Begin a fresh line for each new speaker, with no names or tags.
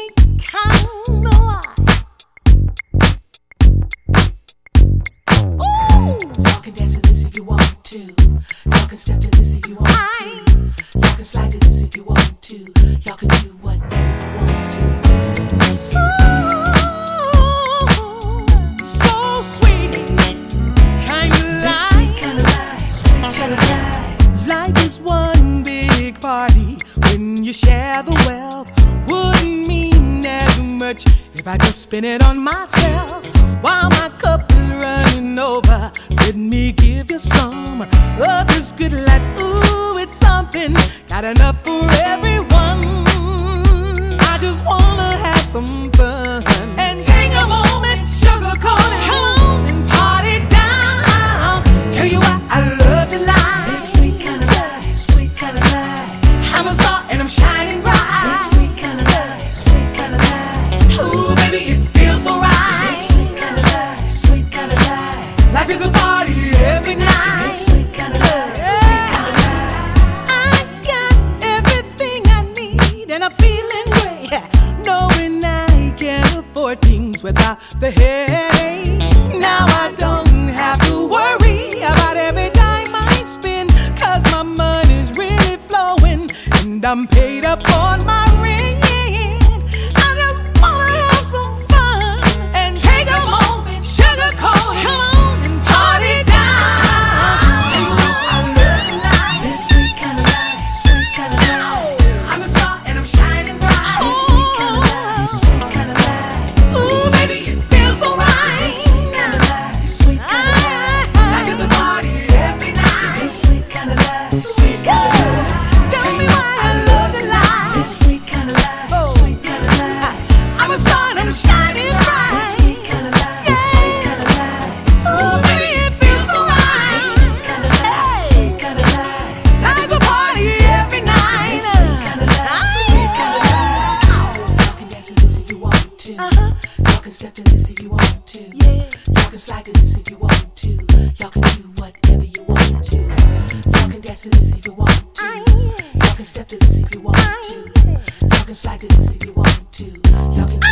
sweet kind of life. Ooh, y'all can dance to this if you want to. Y'all can step to this if you want to. Y'all can slide to this if you want to. Y'all can do whatever you want to. Ooh, so sweet kind of life. Sweet kind of life. Sweet kind of life. Life is one big party. When you share the wealth, wouldn't mean as much if I just spend it on myself. While my cup is running over, let me give you some of this good life. Ooh, it's something, got enough for everyone. I just wanna have some fun and take a moment, sugarcoat it, come on and party down. Tell you why I love the life. This sweet kind of life, sweet kind of life. I'm a star and I'm shining bright. This sweet kind of life, sweet kind of life. Ooh, baby, it feels so right. This sweet kind of life, sweet kind of life. Life is a party every night. This sweet kind of life, sweet kind of life. I got everything I need and I'm feeling great, knowing I can afford things without the headache. Now I don't have to worry about every dime I spend, 'cause my money's really flowing and I'm paid up on my ring. I just wanna have some fun and take a moment, sugarcoat it, come on and party down. Tell you what, I love the life. This sweet kind of life, sweet kind of life. I'm a star and I'm shining bright. This sweet kind of life, sweet kind of life. Ooh, baby, it feels so right. This sweet kind of life, sweet kind of life. Life is a party every night. This sweet kind of life, sweet kind of life. Tell me why I love the life. This sweet kind of life, sweet kind of life. I'm a star and I'm shining bright. This sweet kind of life, sweet kind of life. Ooh, baby, it feels so right. This sweet kind of life, sweet kind of life. Life is a party every night. This sweet kind of life, sweet kind of life. Y'all can dance to this if you want to. Y'all can step to this if you want to. Y'all can slide to this if you want to. Y'all can do whatever you want to. Y'all can dance to this if you want to. Y'all can step to this if you want to. Y'all can slide to this if you want to. Y'all can